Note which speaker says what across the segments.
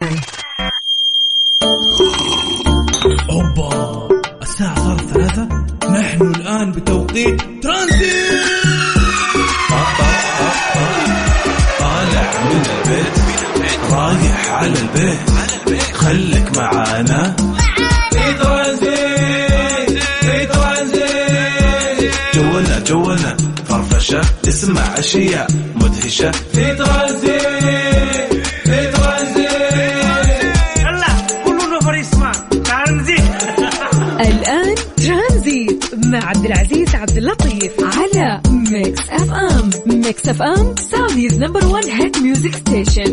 Speaker 1: معي.
Speaker 2: أوبا، الساعة صارت 3. نحن الآن بتوقيت ترانزيت. طالع من البيت رايح على البيت، خليك معانا في ترانزيت. جولنا فرفشة، تسمع أشياء مدهشة في ترانزيت.
Speaker 3: يلا كله نفر يسمع ترانزيت.
Speaker 1: الآن ترانزيت مع عبد العزيز عبد اللطيف على ميكس اف ام. ميكس اف ام سعوديز نمبر 1 هيت ميوزك ستيشن.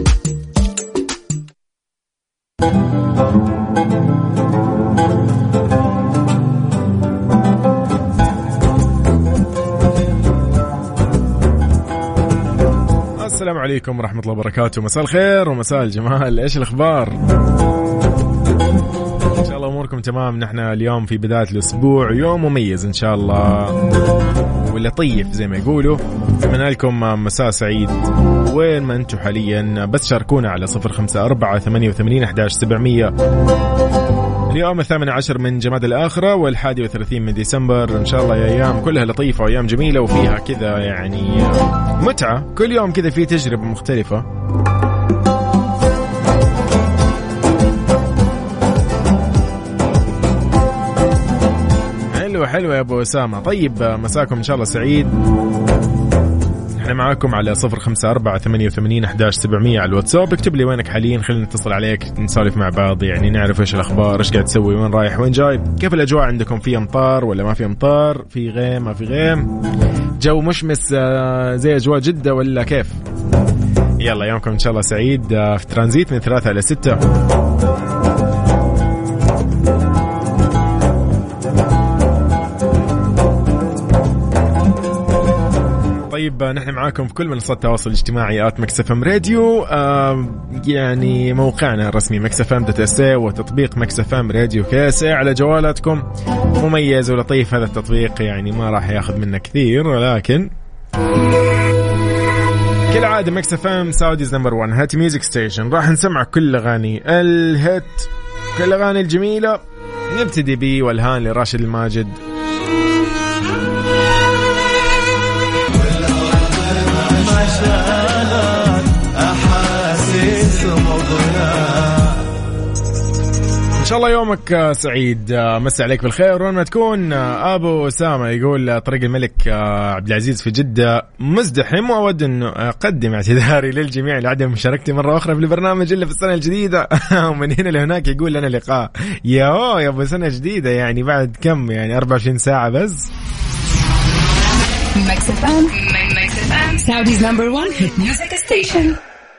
Speaker 4: السلام عليكم ورحمة الله وبركاته. مساء الخير ومساء الجمال. إيش الأخبار؟ إن شاء الله أموركم تمام. نحن اليوم في بداية الأسبوع، يوم مميز إن شاء الله ولطيف زي ما يقولوا. أتمنى لكم مساء سعيد وين ما أنتم حاليا. بس شاركونا على 0548811700. اليوم 18 من جماد الآخرة وال31 من ديسمبر. إن شاء الله يا أيام كلها لطيفة وأيام جميلة وفيها كذا يعني متعة. كل يوم كذا في تجربة مختلفة. حلوة يا أبو أسامة. طيب مساكم إن شاء الله سعيد. احنا معاكم على 0548811700 على الواتساب. اكتب لي وينك حاليا، خلينا نتصل عليك نسولف مع بعض، يعني نعرف ايش الاخبار، ايش قاعد تسوي، وين رايح وين جاي، كيف الاجواء عندكم، في امطار ولا ما في امطار، في غيم ما في غيم، جو مشمس زي اجواء جدة ولا كيف؟ يلا يومكم ان شاء الله سعيد. في ترانزيت من 3 إلى 6. طيب نحن معاكم في كل منصات التواصل الاجتماعي @مكسفم راديو، يعني موقعنا الرسمي مكسفم.sa وتطبيق مكسفم راديو كاسة على جوالاتكم. مميز ولطيف هذا التطبيق، يعني ما راح ياخذ منا كثير، ولكن كالعادة مكسفم سعوديز نمبر 1 هات ميوزك ستيشن. راح نسمع كل أغاني الهيت، كل الأغاني الجميلة. نبتدي بي والهان لراشد الماجد. إن شاء الله يومك سعيد. مسي عليك بالخير وين ما تكون. أبو أسامة يقول طريق الملك عبد العزيز في جدة مزدحم، وأود أن أقدم اعتذاري للجميع لعدم مشاركتي مرة أخرى في البرنامج إلا في السنة الجديدة. ومن هنا لهناك يقول لنا لقاء. يا أبو سنة جديدة، يعني بعد كم، يعني 24 ساعة بس.
Speaker 1: ميكس اف ام سعوديز نمبر 1 هيت ميوزك ستيشن.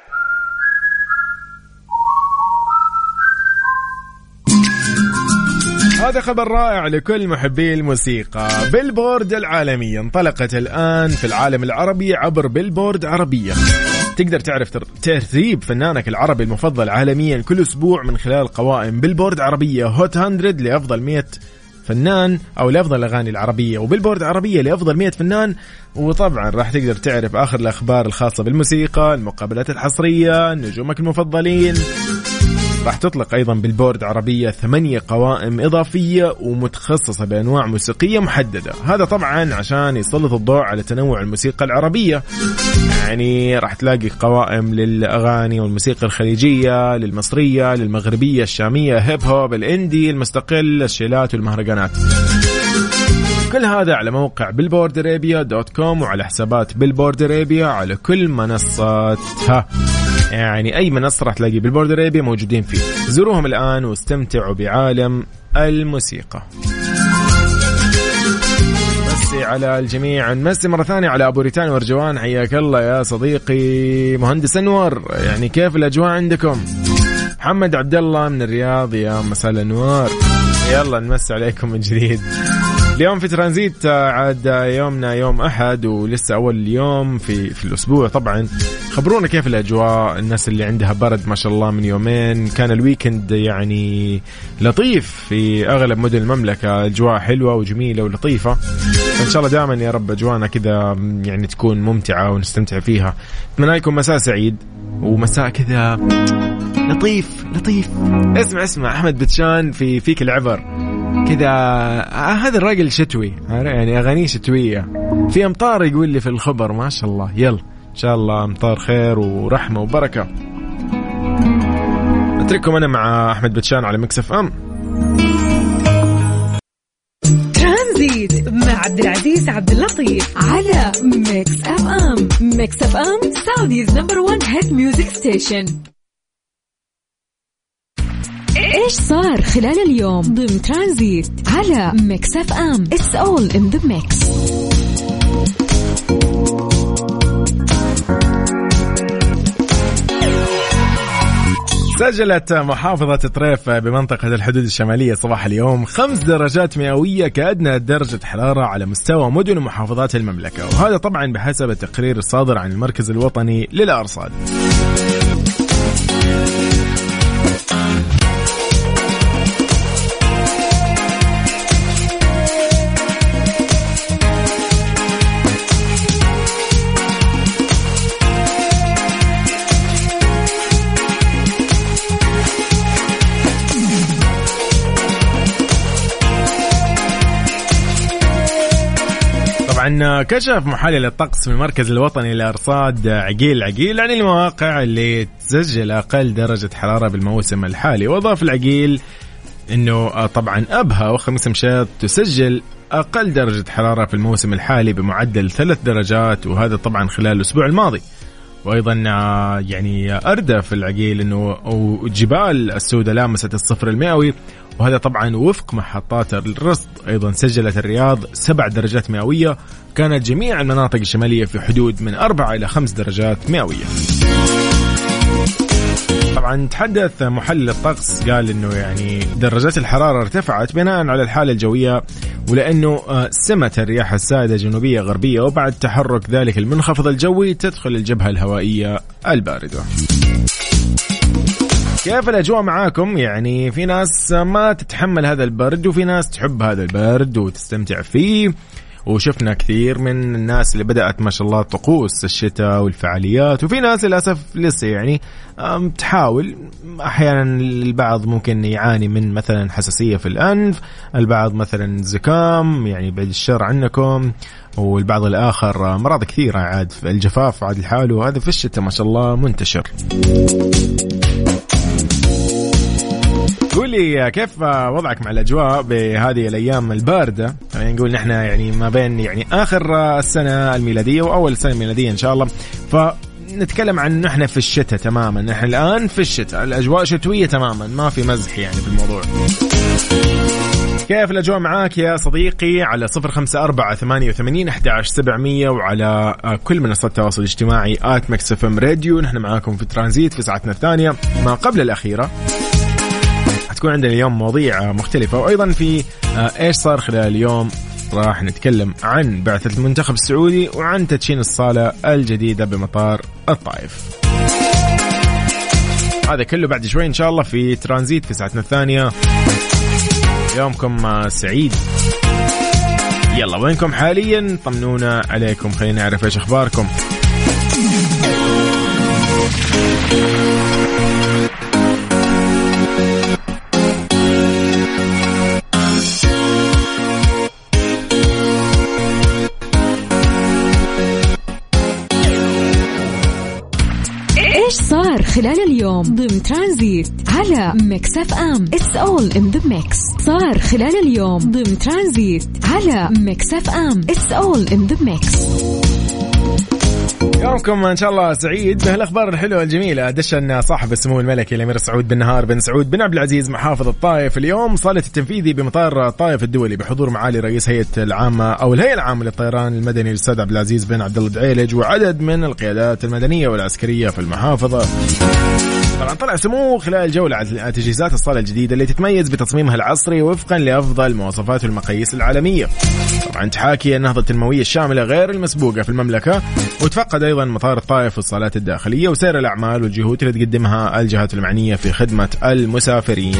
Speaker 4: هذا خبر رائع لكل محبي الموسيقى. بيلبورد العالمية انطلقت الآن في العالم العربي عبر بيلبورد عربية. تقدر تعرف ترتيب فنانك العربي المفضل عالميا كل أسبوع من خلال قوائم بيلبورد عربية هوت 100 لأفضل 100 فنان أو لأفضل الأغاني العربية، وبالبورد عربية لأفضل 100 فنان. وطبعا راح تقدر تعرف آخر الأخبار الخاصة بالموسيقى، المقابلات الحصرية، نجومك المفضلين. راح تطلق أيضا بالبورد عربية 8 قوائم إضافية ومتخصصة بأنواع موسيقية محددة. هذا طبعا عشان يسلط الضوء على تنوع الموسيقى العربية. يعني راح تلاقي قوائم للأغاني والموسيقى الخليجية، للمصرية، للمغربية، الشامية، هيب هوب، الاندي، المستقل، الشيلات والمهرجانات. كل هذا على موقع billboardarabia.com وعلى حسابات بيلبورد أرابيا على كل منصاتها. يعني أي منصة راح تلاقي بيلبورد أرابيا موجودين فيه. زوروهم الآن واستمتعوا بعالم الموسيقى. مسي على الجميع. نمسي مرة ثانية على أبو ريتان ورجوان. حياك الله يا صديقي مهندس أنور. يعني كيف الأجواء عندكم؟ محمد عبد الله من الرياض، يا مساء الأنوار. يلا نمسي عليكم من جديد. اليوم في ترانزيت عاد يومنا يوم أحد ولسه أول يوم في الأسبوع. طبعا خبرونا كيف الأجواء، الناس اللي عندها برد ما شاء الله من يومين. كان الويكند يعني لطيف في أغلب مدن المملكة، أجواء حلوة وجميلة ولطيفة. إن شاء الله دائما يا رب أجواءنا كذا يعني تكون ممتعة ونستمتع فيها. أتمنى لكم مساء سعيد. ومساء كذا لطيف. اسمع أحمد بتشان في فيك العبر كذا، هذا الراجل شتوي يعني أغانيه شتوية، في أمطار يقول لي في الخبر ما شاء الله. يلا إن شاء الله أمطار خير ورحمة وبركة. أترككم أنا مع أحمد بتشان على ميكس اف ام.
Speaker 1: ترانزيت مع عبد العزيز عبد اللطيف على ميكس اف ام. ميكس اف ام سعوديز نمبر 1 هيت ميوزك ستيشن. ايش صار خلال اليوم ضمن ترانزيت على ميكس اف ام. It's all in the mix.
Speaker 4: سجلت محافظة طريف بمنطقة الحدود الشمالية صباح اليوم 5 درجات مئوية كأدنى درجة حرارة على مستوى مدن ومحافظات المملكة، وهذا طبعا بحسب التقرير الصادر عن المركز الوطني للأرصاد. طبعا كشف محلل الطقس من المركز الوطني للأرصاد عقيل عن المواقع اللي تسجل أقل درجة حرارة بالموسم الحالي، وأضاف العقيل أنه طبعا أبها وخميس مشيط تسجل أقل درجة حرارة في الموسم الحالي بمعدل 3 درجات، وهذا طبعا خلال الأسبوع الماضي. وأيضا يعني أردف العقيل أنه جبال السودة لامست الصفر المئوي، وهذا طبعا وفق محطات الرصد. أيضا سجلت الرياض 7 درجات مئوية، كانت جميع المناطق الشمالية في حدود من 4 إلى 5 درجات مئوية. طبعا تحدث محلل الطقس قال أنه يعني درجات الحرارة ارتفعت بناء على الحالة الجوية، ولأنه سمت الرياح السائدة جنوبية غربية، وبعد تحرك ذلك المنخفض الجوي تدخل الجبهة الهوائية الباردة. كيف الأجواء معاكم؟ يعني في ناس ما تتحمل هذا البرد، وفي ناس تحب هذا البرد وتستمتع فيه، وشفنا كثير من الناس اللي بدأت ما شاء الله طقوس الشتاء والفعاليات، وفي ناس للأسف لسه يعني تحاول. أحيانا البعض ممكن يعاني من مثلا حساسية في الأنف، البعض مثلا زكام يعني بعد الشر عنكم، والبعض الآخر مرض كثيرة عاد في الجفاف عاد الحال، وهذا في الشتاء ما شاء الله منتشر. قولي كيف وضعك مع الأجواء بهذه الأيام الباردة؟ يعني نقول نحن يعني ما بين يعني آخر السنة الميلادية وأول السنة الميلادية إن شاء الله، فنتكلم عن نحن في الشتاء تماما. نحن الآن في الشتاء، الأجواء شتوية تماما، ما في مزح يعني في الموضوع. كيف الأجواء معاك يا صديقي؟ على 0548811700 وعلى كل منصات التواصل الاجتماعي @mixfm radio. نحن معاكم في ترانزيت في ساعتنا الثانية ما قبل الأخيرة. تكون عندنا اليوم مواضيع مختلفة، وأيضا في إيش صار خلال اليوم راح نتكلم عن بعثة المنتخب السعودي وعن تدشين الصالة الجديدة بمطار الطائف. هذا كله بعد شوي إن شاء الله في ترانزيت في ساعتنا الثانية. يومكم سعيد. يلا وينكم حاليا؟ طمنونا عليكم، خلينا نعرف إيش أخباركم.
Speaker 1: إيش صار خلال اليوم ضمن ترانزيت على ميكس اف ام. It's all in the mix. صار خلال اليوم ضمن ترانزيت على ميكس اف ام. It's all in the mix.
Speaker 4: يومكم إن شاء الله سعيد بهالأخبار الحلوة الجميلة. دشن صاحب السمو الملكي الأمير سعود بن نهار بن سعود بن عبد العزيز محافظ الطائف اليوم صالة التنفيذي بمطار الطائف الدولي بحضور معالي رئيس هيئة العامة أو الهيئة العامة للطيران المدني الأستاذ عبد العزيز بن عبد الله دعيلج وعدد من القيادات المدنية والعسكرية في المحافظة. طبعا طلع سمو خلال الجولة على تجهيزات الصالة الجديدة اللي تتميز بتصميمها العصري وفقا لأفضل مواصفات والمقاييس العالمية. طبعا تحاكي النهضة التنموية الشاملة غير المسبوقة في المملكة، وتفقد أيضا مطار الطائف والصالات الداخلية وسير الأعمال والجهود اللي تقدمها الجهات المعنية في خدمة المسافرين.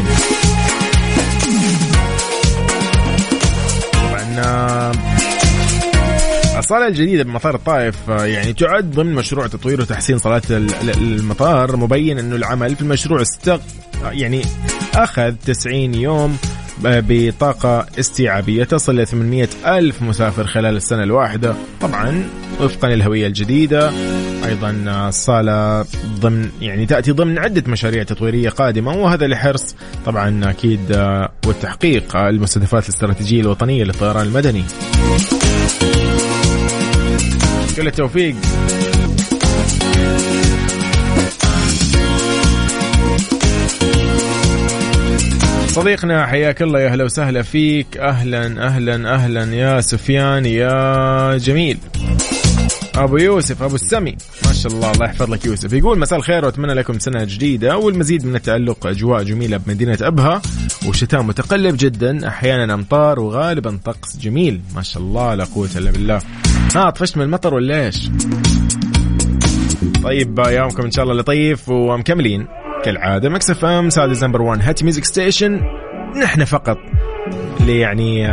Speaker 4: طبعا الصالة الجديدة بمطار الطائف يعني تعد ضمن مشروع تطوير وتحسين صالات المطار، مبين أنه العمل في المشروع يعني أخذ 90 يوم بطاقة استيعابية تصل ل 800 ألف مسافر خلال السنة الواحدة، طبعا وفقا للهوية الجديدة. أيضا الصالة تأتي ضمن عدة مشاريع تطويرية قادمة، وهذا لحرص طبعا أكيد والتحقيق المستهدفات الاستراتيجية الوطنية للطيران المدني. كل التوفيق. صديقنا حياك الله، يا أهلا وسهلا فيك. أهلا أهلا أهلا يا سفيان يا جميل. أبو يوسف أبو السمي ما شاء الله، الله يحفظ لك يوسف. يقول مساء الخير وأتمنى لكم سنة جديدة والمزيد من التألق، أجواء جميلة بمدينة أبها وشتاء متقلب جدا، أحيانا أمطار وغالبا طقس جميل. ما شاء الله لا قوة إلا بالله. طفشت من المطر ولا إيش؟ طيب يومكم إن شاء الله لطيف ومكملين كالعادة. ميكس اف ام سادس نمبر 1 هات ميوزك ستيشن، نحن فقط يعني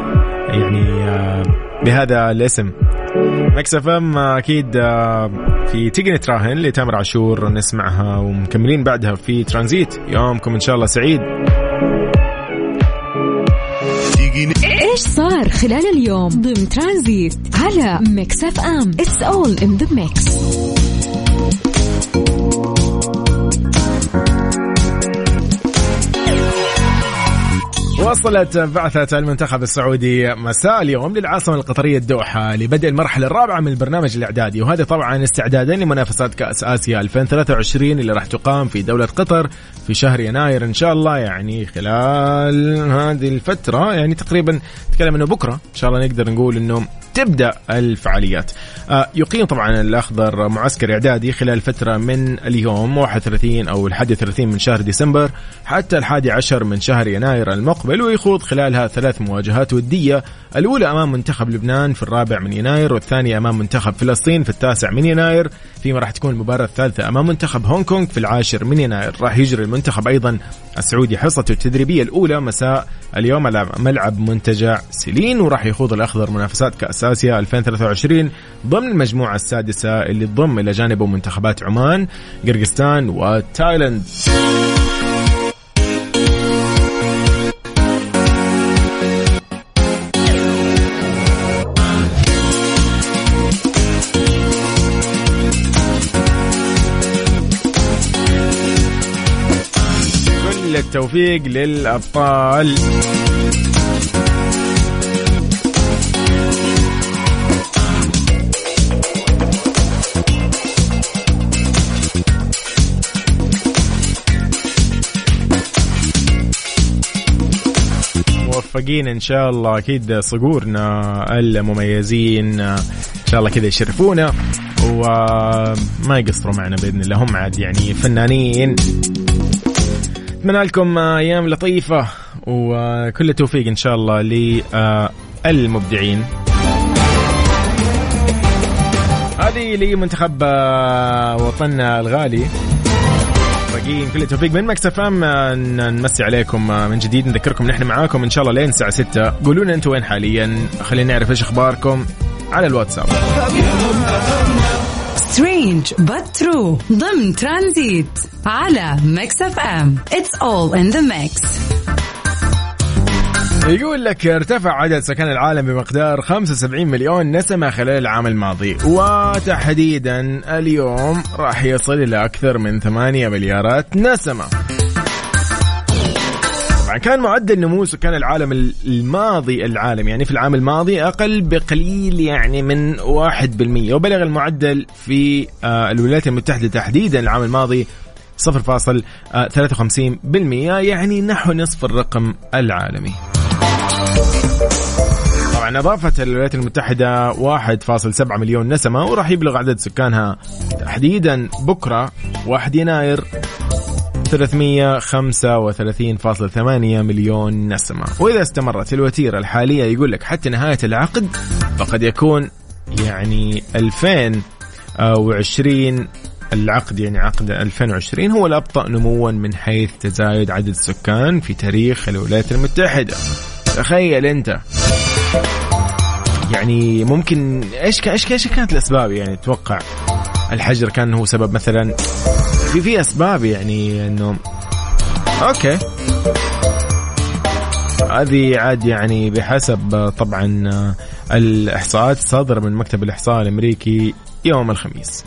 Speaker 4: بهذا الاسم ميكس اف ام. اكيد في تيجي نتراهن لتامر عاشور نسمعها ومكملين بعدها في ترانزيت. يومكم ان شاء الله سعيد.
Speaker 1: ايش صار خلال اليوم ضمن ترانزيت على ميكس اف ام. It's all in the mix.
Speaker 4: وصلت بعثة المنتخب السعودي مساء اليوم للعاصمة القطرية الدوحة لبدء المرحلة الرابعة من البرنامج الإعدادي، وهذا طبعا استعدادا لمنافسات كأس آسيا 2023 اللي راح تقام في دولة قطر في شهر يناير إن شاء الله. يعني خلال هذه الفترة يعني تقريبا نتكلم إنه بكرة إن شاء الله نقدر نقول إنه تبدأ الفعاليات. يقيم طبعا الأخضر معسكر إعدادي خلال فترة من اليوم 31 أو 31 من شهر ديسمبر حتى 11 من شهر يناير المقبل، ويخوض خلالها 3 مواجهات ودية، الأولى أمام منتخب لبنان في 4 من يناير، والثانية أمام منتخب فلسطين في 9 من يناير، فيما راح تكون المباراة الثالثة أمام منتخب هونغ كونغ في 10 من يناير. راح يجري المنتخب أيضا السعودي حصته التدريبية الأولى مساء اليوم على ملعب منتجع سيلين، وراح يخوض الأخضر منافسات كأس آسيا 2023 ضمن المجموعة السادسة اللي تضم إلى جانبه منتخبات عمان، قرقستان وتايلاند. كل التوفيق للأبطال. موفقين إن شاء الله. أكيد صقورنا المميزين إن شاء الله كذا يشرفونا وما يقصروا معنا بإذن الله، هم عاد يعني فنانين. أتمنى لكم أيام لطيفة وكل التوفيق إن شاء الله للمبدعين. هذه لمنتخب وطننا الغالي. كل التوفيق من مكس اف ام. نمسي عليكم من جديد، نذكركم نحن معاكم ان شاء الله لين الساعه 6. قولوا لنا انتم وين حاليا، خلينا نعرف ايش اخباركم على الواتساب.
Speaker 5: Strange but true ضمن ترانزيت على ميكس اف ام. It's all in the mix.
Speaker 4: يقول لك ارتفع عدد سكان العالم بمقدار 75 مليون نسمة خلال العام الماضي، وتحديدا اليوم راح يصل إلى أكثر من 8 مليارات نسمة. طبعا كان معدل نمو سكان العالم الماضي يعني في العام الماضي أقل بقليل يعني من 1%، وبلغ المعدل في الولايات المتحدة تحديدا العام الماضي 0.53%، يعني نحو نصف الرقم العالمي. طبعا أضافت الولايات المتحدة 1.7 مليون نسمة، وراح يبلغ عدد سكانها تحديدا بكرة 1 يناير 335.8 مليون نسمة. وإذا استمرت الوتيرة الحالية يقول لك حتى نهاية العقد فقد يكون يعني 2020 العقد، يعني عقد 2020 هو الأبطأ نموا من حيث تزايد عدد السكان في تاريخ الولايات المتحدة. تخيل أنت. يعني ممكن إيش كانت الأسباب؟ يعني تتوقع الحجر كان هو سبب مثلا؟ في أسباب يعني إنه أوكي هذه عاد يعني بحسب طبعا الإحصاءات الصادرة من مكتب الإحصاء الأمريكي يوم الخميس.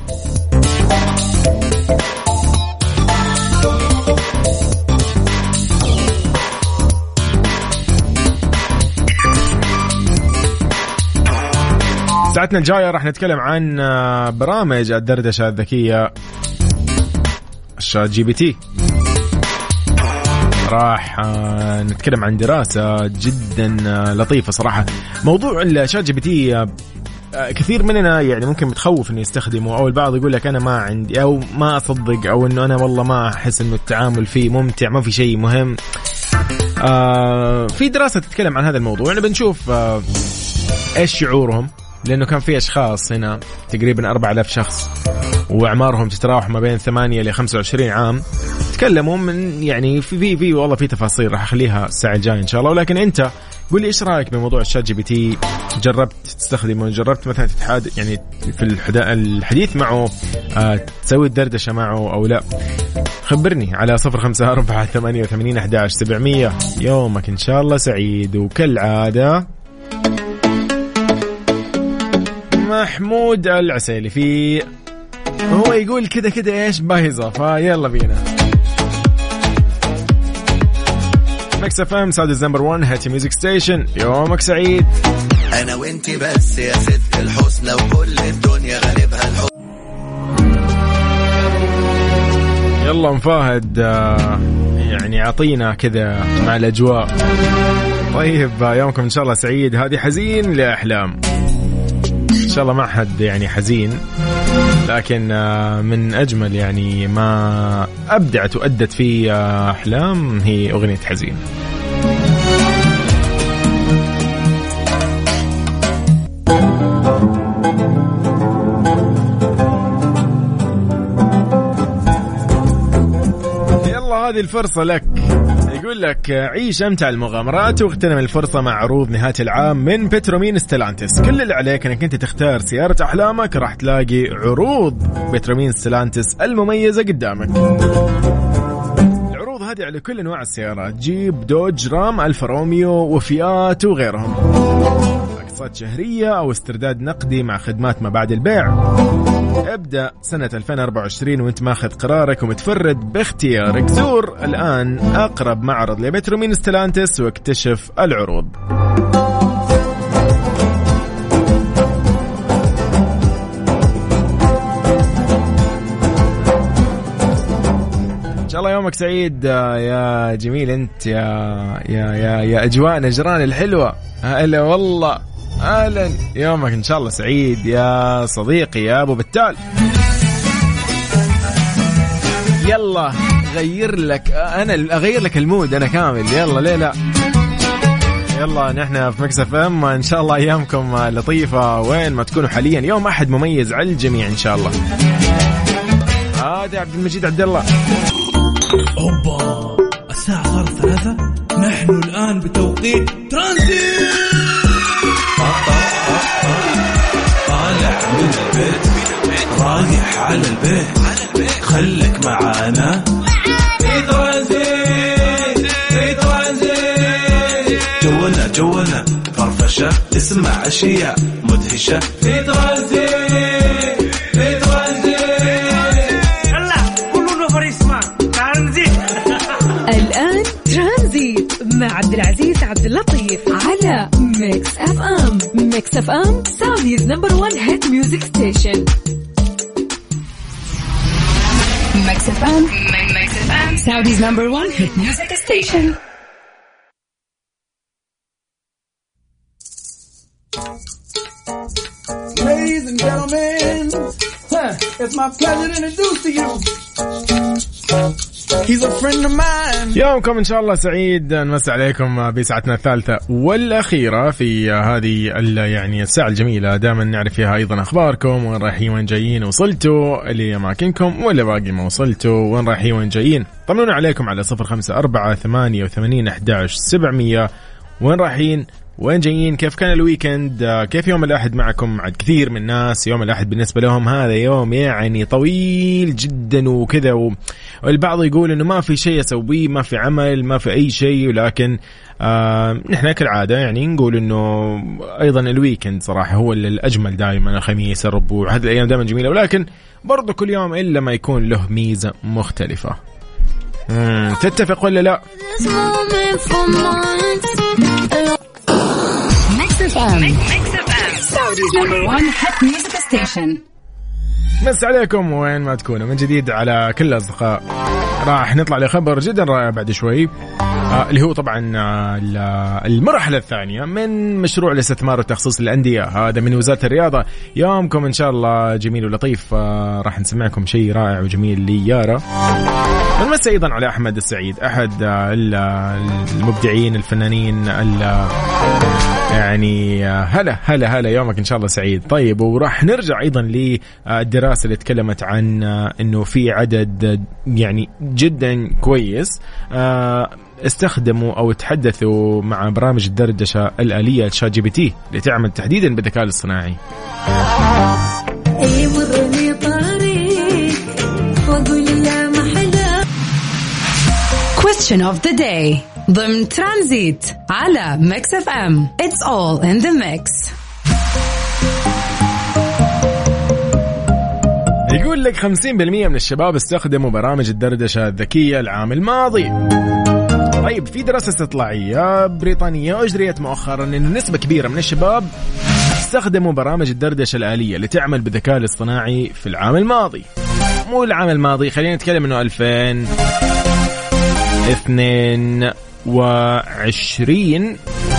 Speaker 4: ساعتنا الجاية راح نتكلم عن برامج الدردشة الذكية الشات جي بي تي. راح نتكلم عن دراسة جدا لطيفة صراحة. موضوع الشات جي بي تي كثير مننا يعني ممكن متخوف انه يستخدمه، او البعض يقول لك انا ما عندي او ما اصدق، او انه انا والله ما احس انه التعامل فيه ممتع، ما في شيء مهم. في دراسة تتكلم عن هذا الموضوع. يعني بنشوف ايش شعورهم، لانه كان في اشخاص هنا تقريبا 4000 شخص واعمارهم تتراوح ما بين 8 ل 25 عام تكلموا من يعني في والله في تفاصيل راح اخليها الساعه الجايه ان شاء الله. ولكن انت قول لي ايش رايك بموضوع الشات جي بي تي؟ جربت تستخدمه؟ جربت مثلا يعني في الحديث معه، تسوي الدردشه معه او لا؟ خبرني على 0548811700. يومك ان شاء الله سعيد. وكالعاده محمود العسيلي في هو يقول كده ايش بايظة، فيلا بينا. ميكس اف ام سعوديز نمبر 1 هاتي ميوزك ستيشن. يومك سعيد.
Speaker 6: انا وانتي بس يا ست الحسنى وكل الدنيا غالبها الحب.
Speaker 4: يلا مفاهد يعني عطينا كذا مع الاجواء. طيب يومكم ان شاء الله سعيد. هذه حزين لأحلام. إن شاء الله ما حد يعني حزين، لكن من أجمل يعني ما أبدعت وأدت في أحلام هي أغنية حزين. يلا هذه الفرصة لك. يقول لك عيش أمتع المغامرات واغتنم الفرصة مع عروض نهاية العام من بترومين ستيلانتس. كل اللي عليك أنك أنت تختار سيارة أحلامك، راح تلاقي عروض بترومين ستيلانتس المميزة قدامك. العروض هذه على كل أنواع السيارات، جيب، دوج، رام، ألفا روميو وفيات وغيرهم. أقساط شهرية أو استرداد نقدي مع خدمات ما بعد البيع. ابدأ سنة 2024 وانت ماخذ قرارك ومتفرد باختيارك. زور الآن أقرب معرض لبترومين ستيلانتس واكتشف العروض. إن شاء الله يومك سعيد يا جميل انت يا أجواء نجران الحلوة. هلا والله أهلا. يومك إن شاء الله سعيد يا صديقي يا أبو بتال. يلا غير لك أنا أغير لك المود أنا كامل. يلا ليه لا. يلا نحن في ميكس اف ام. إن شاء الله أيامكم لطيفة وين ما تكونوا حاليا. يوم أحد مميز على الجميع إن شاء الله. هذا عبد المجيد عبد الله.
Speaker 2: أوبا الساعة صارت 3. نحن الآن بتوقيت ترانزيت. طالع من البيت رايح على البيت، خليك معانا في ترانزيت. في ترانزيت جونا فرفشة تسمع أشياء مدهشة في ترانزيت. في ترانزيت
Speaker 3: يلا كلنا فريسمان ترانزيت.
Speaker 1: الآن ترانزيت مع عبد العزيز عبد اللطيف على ميكس اف ام. ميكس اف ام سعوديز نمبر 1 هيت ميوزك ستيشن. ميكس اف ام سعوديز نمبر 1 هيت ميوزك ستيشن.
Speaker 7: Ladies and gentlemen, it's my pleasure to introduce to you. He's a friend of mine.
Speaker 4: يومكم إن شاء الله سعيد. نمسي عليكم بساعتنا الثالثة والأخيرة في هذه يعني الساعة الجميلة. دائما نعرف فيها أيضا أخباركم، وين رايحين وين جايين، وصلتوا لأماكنكم ولا باقي ما وصلتوا، وين رايحين وين جايين. طمنونا عليكم على 0548811700. وين رايحين وين جايين؟ كيف كان الويكند؟ كيف يوم الأحد معكم؟ عاد كثير من الناس يوم الأحد بالنسبة لهم هذا يوم يعني طويل جدا وكذا، والبعض يقول إنه ما في شيء أسويه، ما في عمل، ما في أي شيء، ولكن نحن كالعادة يعني نقول إنه أيضا الويكند صراحة هو الأجمل دائما، الخميس، الربوع، هذه الأيام دائما جميلة، ولكن برضو كل يوم إلا ما يكون له ميزة مختلفة. تتفق ولا لا؟ مس عليكم وين ما تكونوا من جديد على كل الأصدقاء. راح نطلع لخبر جدا رائع بعد شوي، اللي هو طبعا المرحلة الثانية من مشروع الاستثمار وتخصيص الأندية، هذا من وزارة الرياضة. يومكم إن شاء الله جميل ولطيف، راح نسمعكم شيء رائع وجميل ليارا. نمسي أيضا على أحمد السعيد، أحد المبدعين الفنانين يعني هلا هلا هلا، يومك إن شاء الله سعيد. طيب، وراح نرجع أيضا للدراسة اللي تكلمت عن إنه في عدد يعني جدا كويس استخدموا أو تحدثوا مع برامج الدردشة الآلية شات جي بي تي اللي تعمل تحديدا بالذكاء الاصطناعي.
Speaker 5: Question of the day ضمن ترانزيت على ميكس اف ام. It's all in the mix.
Speaker 4: يقول لك 50% من الشباب استخدموا برامج الدردشة الذكية العام الماضي. طيب، في دراسة استطلاعية بريطانية أجريت مؤخرا إنه نسبة كبيرة من الشباب استخدموا برامج الدردشة الآلية اللي تعمل بالذكاء الاصطناعي في العام الماضي. مو العام الماضي، خلينا نتكلم إنه 2022.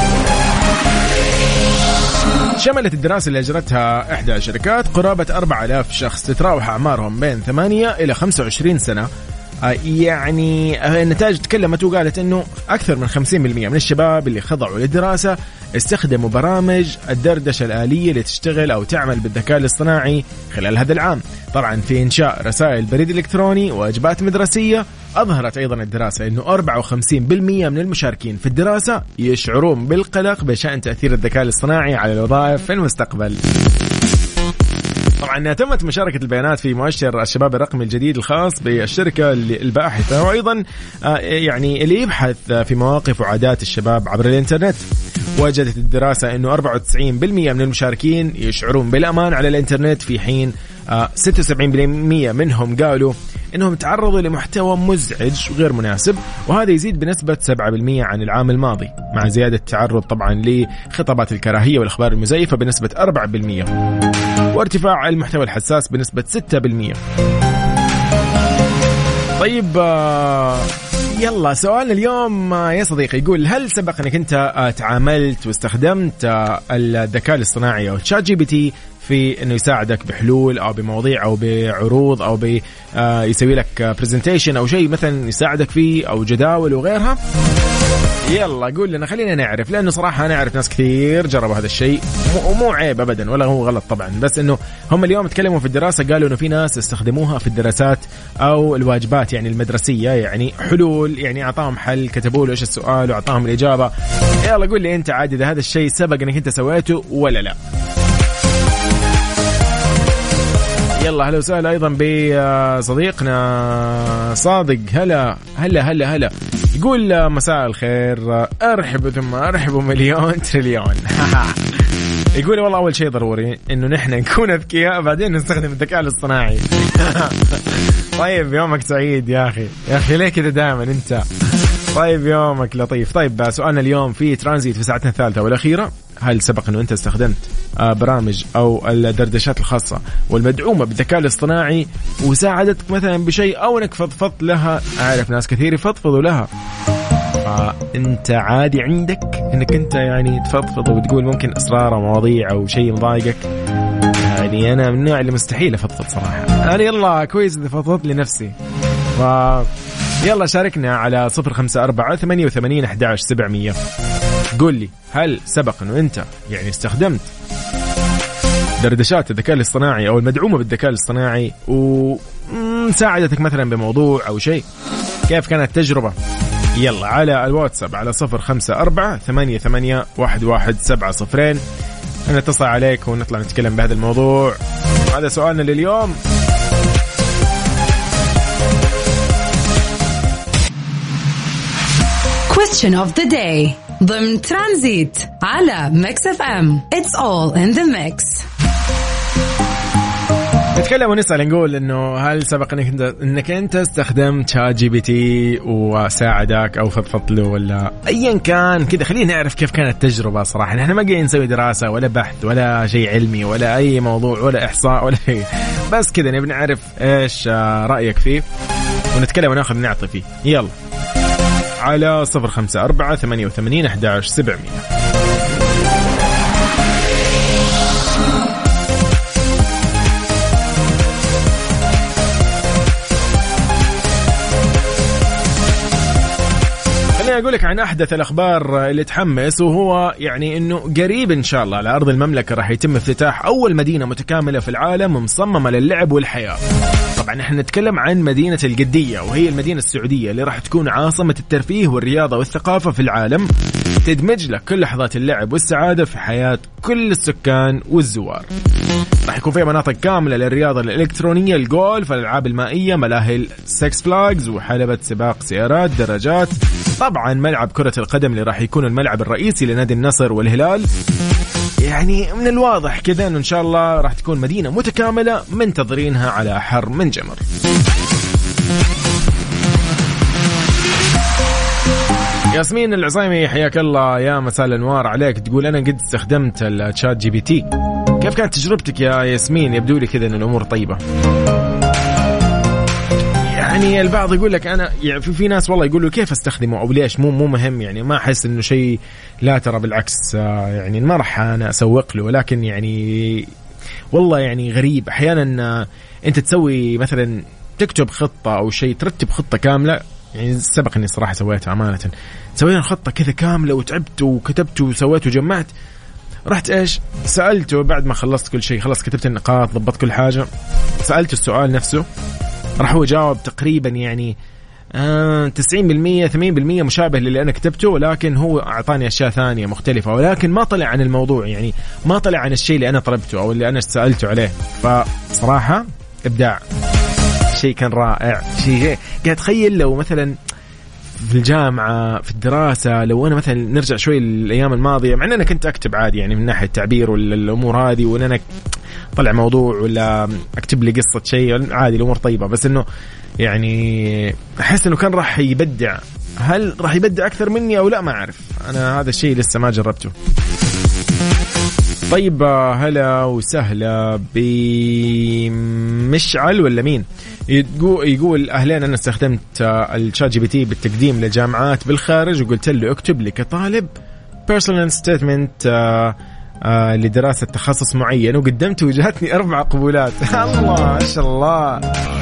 Speaker 4: شملت الدراسة اللي أجرتها إحدى الشركات قرابة 4000 شخص تتراوح أعمارهم بين 8 إلى 25 سنة. يعني النتائج تكلمت وقالت أنه أكثر من 50% من الشباب اللي خضعوا للدراسة استخدموا برامج الدردشة الآلية اللي تشتغل أو تعمل بالذكاء الاصطناعي خلال هذا العام. طبعا في إنشاء رسائل بريد إلكتروني وواجبات مدرسية. أظهرت أيضا الدراسة أنه 54% من المشاركين في الدراسة يشعرون بالقلق بشأن تأثير الذكاء الاصطناعي على الوظائف في المستقبل. طبعا تمت مشاركة البيانات في مؤشر الشباب الرقمي الجديد الخاص بالشركة الباحثة، وأيضا يعني اللي يبحث في مواقف وعادات الشباب عبر الإنترنت. وجدت الدراسة أنه 94% من المشاركين يشعرون بالأمان على الإنترنت، في حين 76% منهم قالوا أنهم تعرضوا لمحتوى مزعج وغير مناسب، وهذا يزيد بنسبة 7% عن العام الماضي، مع زيادة التعرض طبعا لخطابات الكراهية والأخبار المزيفة بنسبة 4%، وارتفاع المحتوى الحساس بنسبة 6%. طيب، يلا سؤالنا اليوم يا صديقي يقول: هل سبق أنك أنت تعاملت واستخدمت الذكاء الاصطناعي أو تشات جي بي تي في أنه يساعدك بحلول أو بمواضيع أو بعروض أو يسوي لك برزنتيشن أو شيء مثلا يساعدك فيه أو جداول وغيرها؟ يلا قول لنا، خلينا نعرف، لأنه صراحة أنا أعرف ناس كثير جربوا هذا الشيء، ومو عيب أبدا ولا هو غلط طبعا، بس أنه هم اليوم تكلموا في الدراسة قالوا أنه في ناس استخدموها في الدراسات أو الواجبات يعني المدرسية، يعني حلول، يعني أعطاهم حل، كتبوا له إيش السؤال وأعطاهم الإجابة. يلا قول لي أنت عادي إذا هذا الشيء سبق أنك أنت سويته ولا لا. يلا هلا وسهلا أيضا بصديقنا صادق. هلا هلا هلا هلا. يقول: مساء الخير، أرحب ثم أرحب مليون تريليون. يقول: والله أول شيء ضروري إنه نحن نكون أذكياء بعدين نستخدم الذكاء الاصطناعي. طيب يومك سعيد يا أخي ليه كده دائما أنت؟ طيب يومك لطيف. طيب سؤالنا اليوم في ترانزيت في ساعتنا الثالثة والأخيرة: هل سبق أنه أنت استخدمت برامج أو الدردشات الخاصة والمدعومة بالذكاء الاصطناعي وساعدتك مثلا بشيء أو أنك فضفضت لها؟ أعرف ناس كثير يفضفضوا لها، أنت عادي عندك أنك أنت يعني تفضفض وتقول ممكن أسرار ومواضيع أو شيء مضايقك؟ يعني أنا من النوع اللي مستحيل أفضفض صراحة. أنا يلا كويس إذا فضفضت لنفسي. يلا شاركنا على 0548811700. قول لي، هل سبق أنه أنت يعني استخدمت دردشات الذكاء الاصطناعي أو المدعومة بالذكاء الاصطناعي وساعدتك مثلا بموضوع أو شيء؟ كيف كانت التجربة؟ يلا على الواتساب على 0548811700. أنا اتصل عليك ونطلع نتكلم بهذا الموضوع. هذا سؤالنا لليوم.
Speaker 5: Question of the day ضمن ترانزيت على ميكس اف ام. It's all in the mix.
Speaker 4: نتكلم ونسأل نقول إنه هل سبق إنك أنت استخدمت شات جي بي تي وساعدك أو فضفضت له ولا أيا كان كذا؟ خلينا نعرف كيف كانت التجربة. صراحة نحن ما قاعدين نسوي دراسة ولا بحث ولا شيء علمي ولا أي موضوع ولا إحصاء ولا شيء، بس كذا نبي نعرف إيش رأيك فيه ونتكلم وناخذ نعطي فيه. يلا على 0548811700. أقول لك عن أحدث الأخبار اللي تحمس، وهو يعني إنه قريب إن شاء الله على أرض المملكة راح يتم افتتاح أول مدينة متكاملة في العالم مصممة للعب والحياة. طبعا نحن نتكلم عن مدينة القدية، وهي المدينة السعودية اللي راح تكون عاصمة الترفيه والرياضة والثقافة في العالم، تدمج لك كل لحظات اللعب والسعادة في حياة كل السكان والزوار. راح يكون فيها مناطق كاملة للرياضة الإلكترونية، الجولف، الألعاب المائية، ملاهي السكس فلاجز وحلبة سباق سيارات، دراجات، طبعا ملعب كرة القدم اللي راح يكون الملعب الرئيسي لنادي النصر والهلال. يعني من الواضح كذا انه ان شاء الله راح تكون مدينة متكاملة منتظرينها على حر من جمر. ياسمين العصيمي حياك الله، يا مساء الانوار عليك. تقول انا قد استخدمت الشات جي بي تي. كيف كانت تجربتك يا ياسمين؟ يبدو لي كذا ان الامور طيبة. يعني البعض يقول لك أنا يعني في ناس والله يقولوا كيف استخدمه أو ليش، مو مهم يعني، ما أحس إنه شيء. لا ترى بالعكس، يعني ما راح أنا أسوق له، ولكن يعني والله يعني غريب أحيانا أنت تسوي مثلا تكتب خطة أو شيء، ترتب خطة كاملة. يعني سبق إني صراحة سويتها أمانة، سوينا خطة كذا كاملة وتعبت وكتبت وسويت وجمعت. رحت إيش سألته بعد ما خلصت كل شيء، خلص كتبت النقاط ضبطت كل حاجة، سألته السؤال نفسه، راح هو جاوب تقريبا يعني 90% 80% مشابه للي أنا كتبته، ولكن هو أعطاني أشياء ثانية مختلفة، ولكن ما طلع عن الموضوع، يعني ما طلع عن الشيء اللي أنا طلبته أو اللي أنا سألته عليه. فصراحة إبداع، شيء كان رائع. شيء قاعد أتخيل لو مثلا في الجامعة في الدراسة، لو أنا مثلا نرجع شوي الأيام الماضية، مع أن أنا كنت أكتب عادي يعني من ناحية التعبير والأمور هذه، وأن أنا طلع موضوع ولا أكتب لي قصة شيء عادي، الأمور طيبة، بس إنه يعني أحس إنه كان راح يبدع. هل راح يبدع أكثر مني أو لا ما أعرف، أنا هذا الشيء لسه ما جربته. طيب هلا وسهلا بمشعل ولا مين؟ يقول أهلين، أنا استخدمت الشات جي بي تي بالتقديم لجامعات بالخارج، وقلت له اكتب لي كطالب personal statement لدراسة تخصص معين، وقدمت وجاتني 4 قبولات. الله ما شاء الله.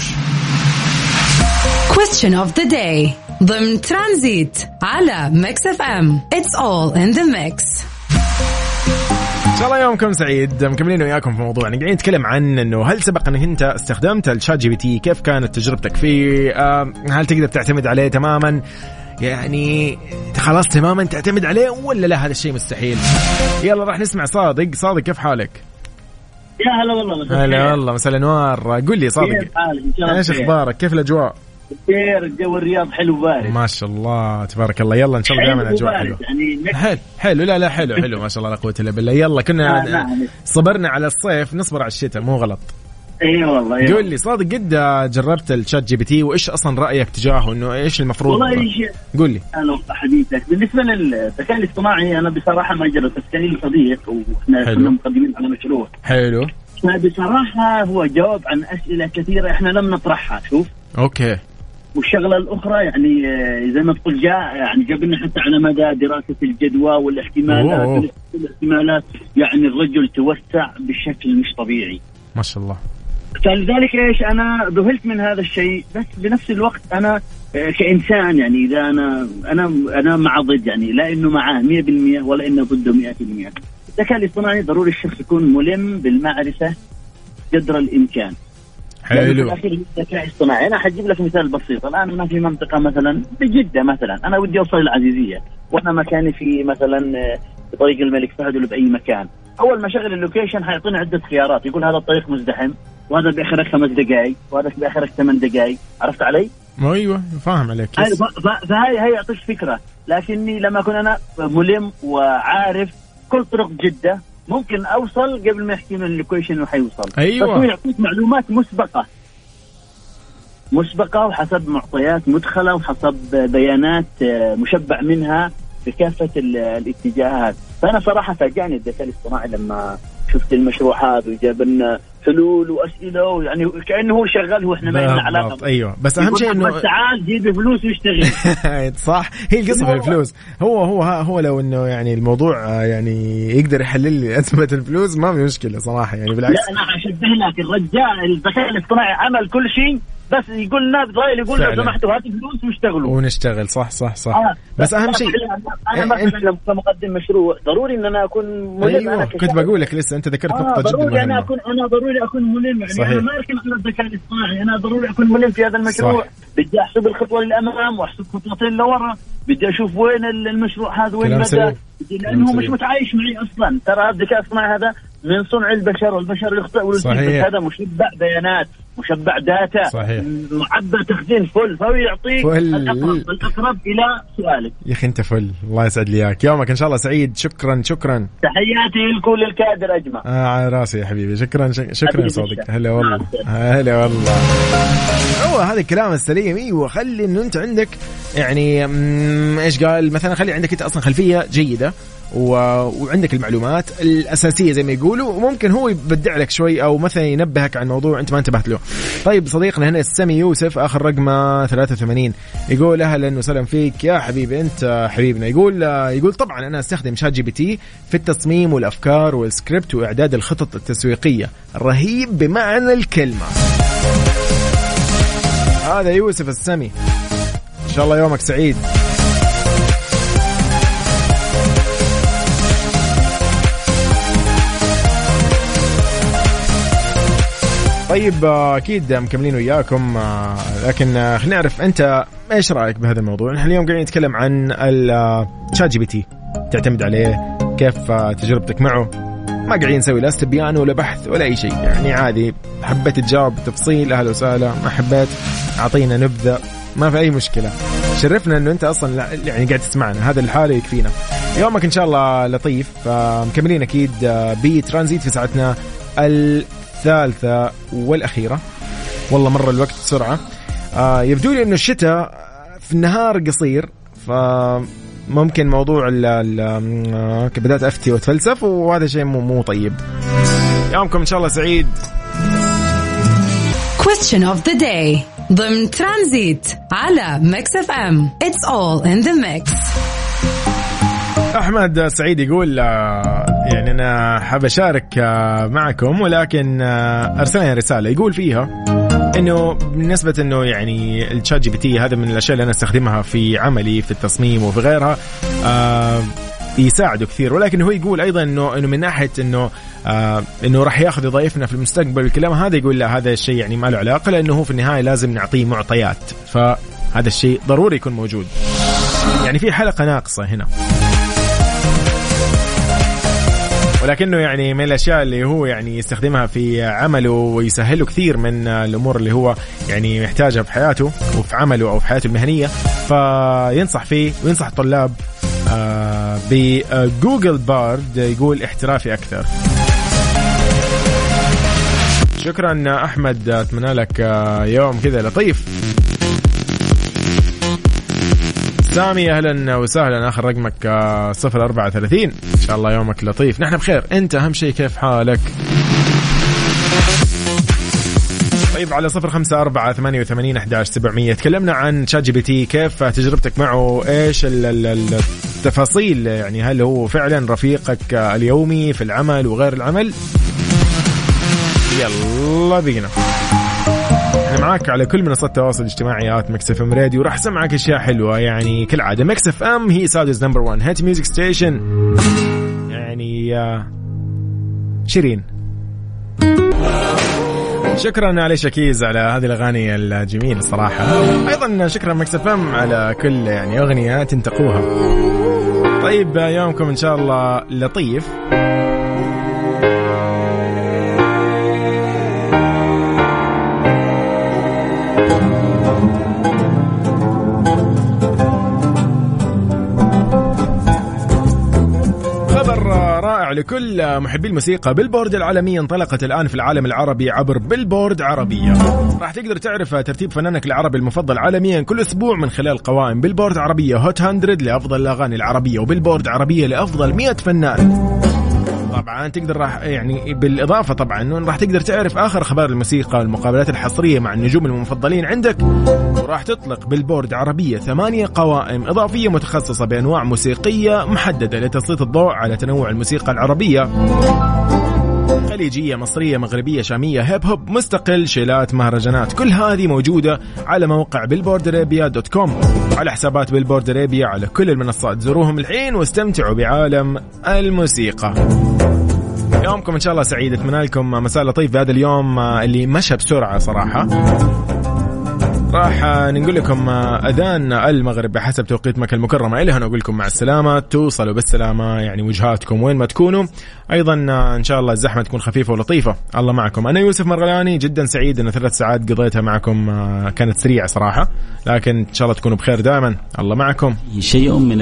Speaker 5: Question of the day ضمن ترانزيت على ميكس اف ام. It's all in the mix.
Speaker 4: إن شاء الله يومكم سعيد. مكملين وياكم في موضوعنا، قاعدين نتكلم عن إنه هل سبق أنك أنت استخدمت الشات جي بي تي؟ كيف كانت تجربتك فيه؟ هل تقدر تعتمد عليه تماما؟ يعني خلاص تماما تعتمد عليه ولا لا هذا الشيء مستحيل؟ يلا راح نسمع صادق. صادق كيف حالك؟
Speaker 8: يا هلا والله.
Speaker 4: هلا والله مساء النوار. قل لي صادق ايش اخبارك؟ كيف الاجواء؟
Speaker 8: خير، الجو الرياض حلو بارد
Speaker 4: ما شاء الله تبارك الله. يلا ان شاء الله دائما الاجواء حلوه يعني حلو. لا حلو ما شاء الله لا قوه الا بالله. يلا كنا صبرنا على الصيف نصبر على الشتاء، مو غلط.
Speaker 8: اي والله.
Speaker 4: قول لي صادق قد جربت الشات جي بي تي وايش اصلا رايك تجاهه؟ انه ايش المفروض؟
Speaker 8: والله
Speaker 4: قول لي.
Speaker 8: انا حديثك بالنسبه للذكاء الاصطناعي، انا بصراحه ما جربت، بس كان لي صديق واحنا كنا مقدمين على مشروع حلو. بصراحه هو جاوب عن اسئله كثيره احنا لم نطرحها. شوف اوكي. والشغله الاخرى يعني زي ما تقول جاب لنا حتى على مدى دراسه الجدوى والاحتمالات الاحتمالات، يعني الرجل توسع بشكل مش طبيعي
Speaker 4: ما شاء الله.
Speaker 8: فلذلك ايش انا ذهلت من هذا الشيء، بس بنفس الوقت انا كإنسان يعني إذا أنا مع ضد، يعني لا إنه معاه 100% ولا إنه ضده 100%. الذكاء الاصطناعي ضروري الشخص يكون ملم بالمعرفة قدر الإمكان.
Speaker 4: حلو.
Speaker 8: الذكاء الاصطناعي أنا حجيب لك مثال بسيط. الآن أنا في منطقة مثلا بجدة مثلا، أنا ودي أوصل العزيزية وأنا مكاني في مثلا في طريق الملك فهد ولا بأي مكان. أول ما شغل اللوكيشن حيعطيني عدة خيارات، يقول هذا الطريق مزدحم وهذا بيأخرك 5 دقائق وهذا بيأخرك 8 دقائق. عرفت علي؟
Speaker 4: ايوه فاهم عليك.
Speaker 8: فهي يعطيك فكرة. لكني لما أكون أنا ملم وعارف كل طرق جدة ممكن أوصل قبل ما يحكي من اللوكيشن وحيوصل.
Speaker 4: أيوة.
Speaker 8: بس يعطيك معلومات مسبقة وحسب معطيات مدخلة وحسب بيانات مشبع منها بكافة الاتجاهات. فأنا صراحة فاجأني الذكاء الاصطناعي لما شفت المشروع هذا وجاب لنا حلول وأسئلة، يعني كأنه هو شغال واحنا ما لنا علاقة.
Speaker 4: ايوه بس اهم شيء انه
Speaker 8: تعال جيب فلوس واشتغل.
Speaker 4: صح، هي القصة في الفلوس. هو لو انه يعني الموضوع يعني يقدر يحلل لي أزمة الفلوس ما في مشكلة صراحة، يعني بالعكس.
Speaker 8: لا انا اشبه لك الرجال الذكاء الاصطناعي عمل كل شيء، بس يقول لنا ضايل يقول لو سمحتوا هاتوا فلوس واشتغلوا
Speaker 4: ونشتغل. صح بس اهم شيء
Speaker 8: انا مثلا كمقدم مشروع ضروري ان انا اكون ملم.
Speaker 4: أيوة. كنت بقول لك لسه انت ذكرت نقطة جدا مهمة.
Speaker 8: انا ضروري اكون ملم، يعني صحيح. انا ما اركن على الذكاء الاصطناعي، انا ضروري اكون ملم في هذا المشروع. بدي احسب الخطوة للامام واحسب خطوتين لورا، بدي اشوف وين المشروع هذا وين بدا، لانه مش متعايش معي اصلا. ترى الذكاء الاصطناعي هذا من صنع البشر والبشر يخطئ والبشر هذا مشبع بيانات مشبع داتا صحيح. معبى تخزين فل، فهو يعطيك الأقرب إلى سؤالك.
Speaker 4: يا أخي أنت فل، الله يسعد لي إياك، يومك إن شاء الله سعيد. شكرا
Speaker 8: تحياتي لكل الكادر أجمع.
Speaker 4: على راسي يا حبيبي، شكرا يا صديق. هلا والله. هو هذا الكلام السليم. أيوة خلي إنه أنت عندك يعني إيش قال مثلا، خلي عندك أنت أصلا خلفية جيدة وعندك المعلومات الأساسية زي ما يقولوا، وممكن هو يبدع لك شوي أو مثلا ينبهك عن موضوع أنت ما انتبهت له. طيب صديقنا هنا السامي يوسف آخر رقمه 83 يقول أهلا وسهلا فيك يا حبيبي، أنت حبيبنا. يقول طبعا أنا أستخدم شات جي بي تي في التصميم والأفكار والسكريبت وإعداد الخطط التسويقية، رهيب بمعنى الكلمة. هذا يوسف السامي، إن شاء الله يومك سعيد. طيب أكيد مكملين وياكم، لكن خلينا نعرف أنت إيش رأيك بهذا الموضوع. نحن اليوم قاعدين نتكلم عن الشات جي بي تي، تعتمد عليه كيف تجربتك معه. ما قاعدين نسوي لا استبيان ولا بحث ولا أي شيء، يعني عادي حبيت تجاوب بتفصيل أهلا وسهلا، ما حبيت أعطينا نبذة ما في أي مشكلة. شرفنا أنه أنت أصلا يعني قاعد تسمعنا، هذا الحالة يكفينا. يومك إن شاء الله لطيف. مكملين أكيد بترانزيت في ساعتنا الثالثة والأخيرة. والله مرة الوقت بسرعة. يبدو لي أنه الشتاء في النهار قصير، فممكن موضوع بدأت أفتي وتفلسف، وهذا شيء مو طيب. يومكم إن شاء الله سعيد.
Speaker 5: Question of the day ضمن ترانزيت على ميكس اف ام. It's all in the mix.
Speaker 4: أحمد سعيد يقول يعني أنا حاب أشارك معكم، ولكن أرسلني رسالة يقول فيها إنه بالنسبة إنه يعني الشات جي بي تي هذا من الأشياء اللي أنا استخدمها في عملي في التصميم وفي غيرها، يساعده كثير. ولكن هو يقول أيضا إنه من ناحية إنه راح يأخذ يضيفنا في المستقبل والكلام هذا، يقول لا هذا الشيء يعني ما له علاقة، لأنه هو في النهاية لازم نعطيه معطيات، فهذا الشيء ضروري يكون موجود. يعني في حلقة ناقصة هنا، ولكنه يعني من الأشياء اللي هو يعني يستخدمها في عمله ويسهله كثير من الأمور اللي هو يعني يحتاجها في حياته وفي عمله أو في حياته المهنية. فينصح فيه وينصح الطلاب بجوجل بارد، يقول احترافي أكثر. شكرا أحمد، أتمنى لك يوم كذا لطيف. سامي أهلا وسهلا، آخر رقمك 034. إن شاء الله يومك لطيف، نحن بخير، أنت أهم شيء كيف حالك؟ طيب على 0548811700 تكلمنا عن شات جي بي تي، كيف تجربتك معه، إيش التفاصيل، يعني هل هو فعلا رفيقك اليومي في العمل وغير العمل؟ يلا بينا، أنا معاك على كل منصات التواصل الاجتماعي ميكس اف ام راديو، وراح سمعك أشياء حلوة يعني كالعادة. ميكس اف ام هي سعوديز نمبر 1 هيت ميوزك ستيشن. يعني شيرين شكرا علي شكيز على هذه الأغاني الجميلة الصراحة. أيضا شكرا مكس اف ام على كل يعني أغنية تنتقوها. طيب يومكم إن شاء الله لطيف. لكل محبي الموسيقى، بيلبورد العالمية انطلقت الآن في العالم العربي عبر بيلبورد عربية. راح تقدر تعرف ترتيب فنانك العربي المفضل عالميا كل أسبوع من خلال قوائم بيلبورد عربية هوت 100 لأفضل الأغاني العربية، وبيلبورد عربية لأفضل 100 فنان. طبعا تقدر راح يعني بالإضافة طبعا إنه راح تقدر تعرف آخر أخبار الموسيقى والمقابلات الحصرية مع النجوم المفضلين عندك. وراح تطلق بيلبورد عربية 8 قوائم إضافية متخصصة بأنواع موسيقية محددة لتسليط الضوء على تنوع الموسيقى العربية، خليجية، مصرية، مغربية، شامية، هيب هوب، مستقل، شيلات، مهرجانات. كل هذه موجودة على موقع billboardarabia.com على حسابات بيلبورد أرابيا على كل المنصات. زوروهم الحين واستمتعوا بعالم الموسيقى. يومكم إن شاء الله سعيد، أتمنى لكم مساء لطيف بهذا اليوم اللي مشى بسرعة صراحة. راح نقول لكم أذان المغرب بحسب توقيت مكة المكرمة. إلى هنا أقول لكم مع السلامة، توصلوا بالسلامة يعني وجهاتكم وين ما تكونوا. أيضا إن شاء الله الزحمة تكون خفيفة ولطيفة. الله معكم. أنا يوسف مرغلاني، جدا سعيد أن 3 ساعات قضيتها معكم كانت سريعة صراحة، لكن إن شاء الله تكونوا بخير دائما. الله معكم.
Speaker 9: شيء من